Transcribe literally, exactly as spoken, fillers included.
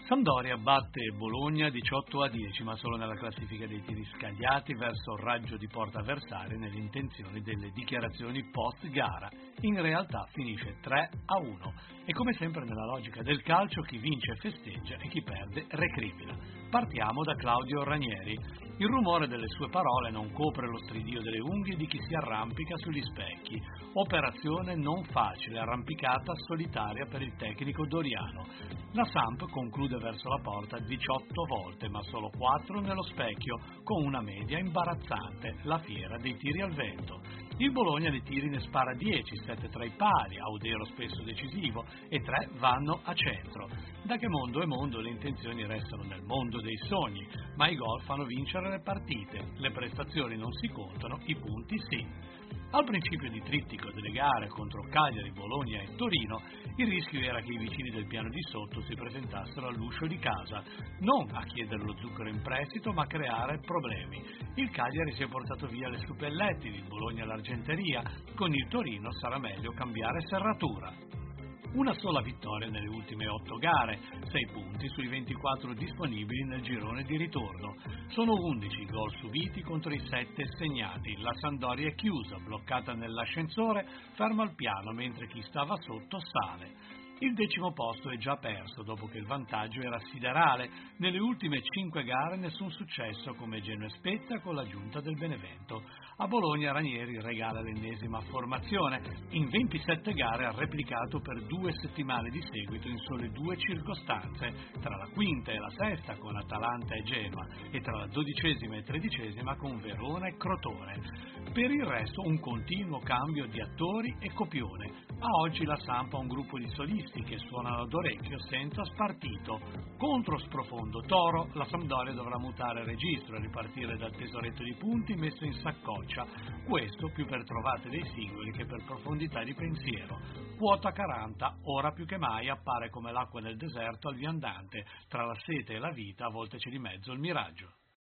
Sampdoria batte Bologna diciotto a dieci, ma solo nella classifica dei tiri scagliati verso il raggio di porta avversaria nelle intenzioni delle dichiarazioni post-gara. In realtà finisce tre a uno e come sempre nella logica del calcio chi vince festeggia e chi perde recrimina. Partiamo da Claudio Ranieri. Il rumore delle sue parole non copre lo stridio delle unghie di chi si arrampica sugli specchi. Operazione non facile, arrampicata solitaria per il tecnico doriano. La Samp conclude verso la porta diciotto volte, ma solo quattro nello specchio, con una media imbarazzante, la fiera dei tiri al vento. Il Bologna dei tiri ne spara dieci, sette tra i pali, Audero spesso decisivo, e tre vanno a centro. Da che mondo è mondo le intenzioni restano nel mondo dei sogni, ma i gol fanno vincere le partite, le prestazioni non si contano, i punti sì. Al principio di trittico delle gare contro Cagliari, Bologna e Torino, il rischio era che i vicini del piano di sotto si presentassero all'uscio di casa, non a chiedere lo zucchero in prestito, ma a creare problemi. Il Cagliari si è portato via le suppellettili, il Bologna l'argenteria, con il Torino sarà meglio cambiare serratura. Una sola vittoria nelle ultime otto gare, sei punti sui ventiquattro disponibili nel girone di ritorno. Sono undici i gol subiti contro i sette segnati. La Sampdoria è chiusa, bloccata nell'ascensore, ferma al piano mentre chi stava sotto sale. Il decimo posto è già perso dopo che il vantaggio era siderale. Nelle ultime cinque gare nessun successo come Genoa e Spezia con l'aggiunta del Benevento. A Bologna Ranieri regala l'ennesima formazione. In ventisette gare ha replicato per due settimane di seguito in sole due circostanze, tra la quinta e la sesta con Atalanta e Genoa e tra la dodicesima e tredicesima con Verona e Crotone. Per il resto un continuo cambio di attori e copione. A oggi la Samp ha un gruppo di solisti che suonano d'orecchio senza spartito. Contro sprofondo Toro, la Sampdoria dovrà mutare registro e ripartire dal tesoretto di punti messo in saccoccia, questo più per trovate dei singoli che per profondità di pensiero. Quota quaranta, ora più che mai, appare come l'acqua nel deserto al viandante, tra la sete e la vita a volte c'è di mezzo il miraggio.